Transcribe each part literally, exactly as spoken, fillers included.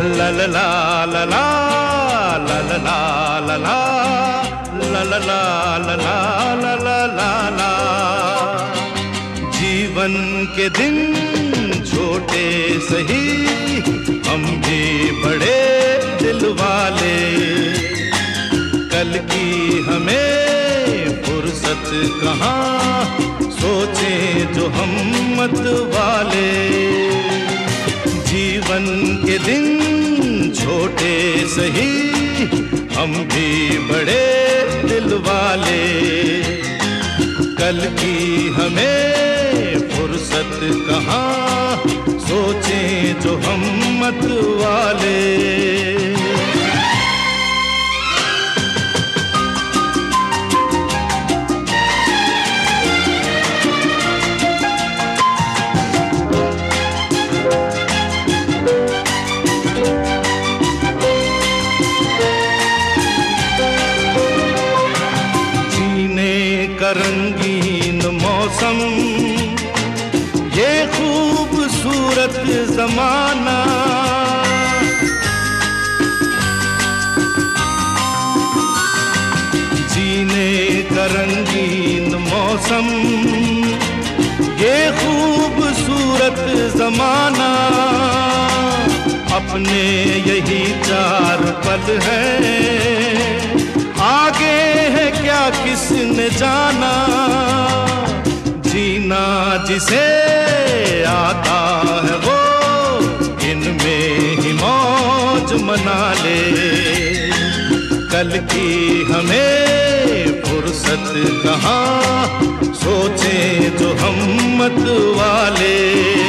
ला ला ला ला ला ला ला ला ला ला ला ला ला ला ला ला ला। जीवन के दिन छोटे सही, हम भी बड़े दिल वाले। कल की हमें फुर्सत कहाँ, सोचें जो हम मत वाले। जीवन के दिन छोटे सही, हम भी बड़े दिल वाले। कल की हमें फुर्सत कहाँ, सोचें जो हम मत वाले। रंगीन मौसम, ये खूबसूरत जमाना। जीने का रंगीन मौसम, ये खूबसूरत जमाना। अपने यही चार पल हैं, आगे है क्या किसने जाना। जीना जिसे आता है वो, इनमें ही मौज मना ले। कल की हमें फुर्सत कहाँ, सोचें जो हम मत वाले।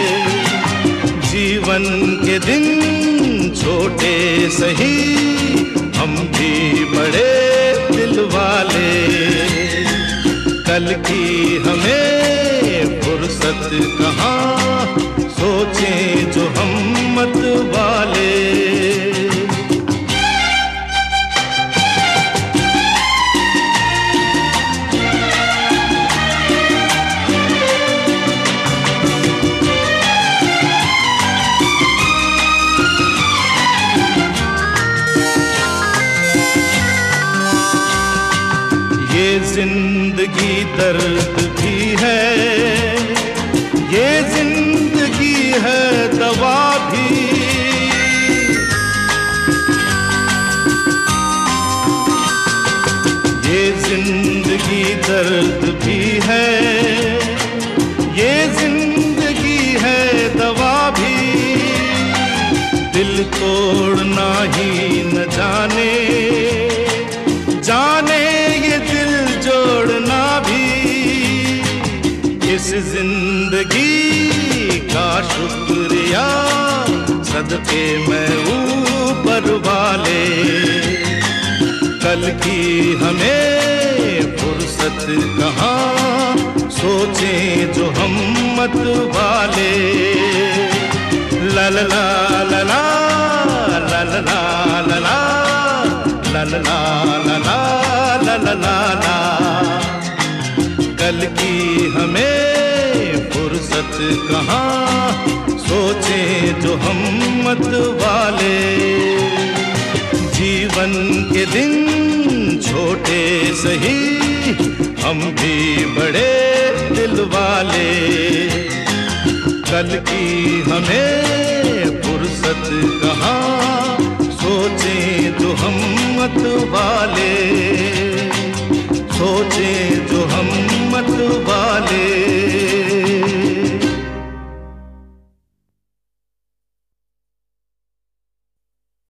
जीवन के दिन छोटे सही, हम भी बड़े दिल वाले। कल की हमें फुर्सत कहाँ, सोचें जो हम मत वाले। ये जिंदगी दर्द भी है, ये जिंदगी है दवा भी। ये जिंदगी दर्द भी है, ये जिंदगी है दवा भी। दिल तोड़ना ही न जाने, जाने ये दिल जोड़ना भी। इस जिंदगी का शुक्रिया सदके मैं ऊपर वाले। कल की हमें फुर्सत कहाँ, सोचें जो हम मत वाले। ला ला ला ला ला ला ला ला ला ला ला ला ला ला ला ला ला। कल की हमें फुर्सत कहाँ, सोचें जो हम मत वाले। जीवन के दिन छोटे सही, हम भी बड़े दिल वाले। कल की हमें फुर्सत कहाँ, सोचें जो हम मत वाले।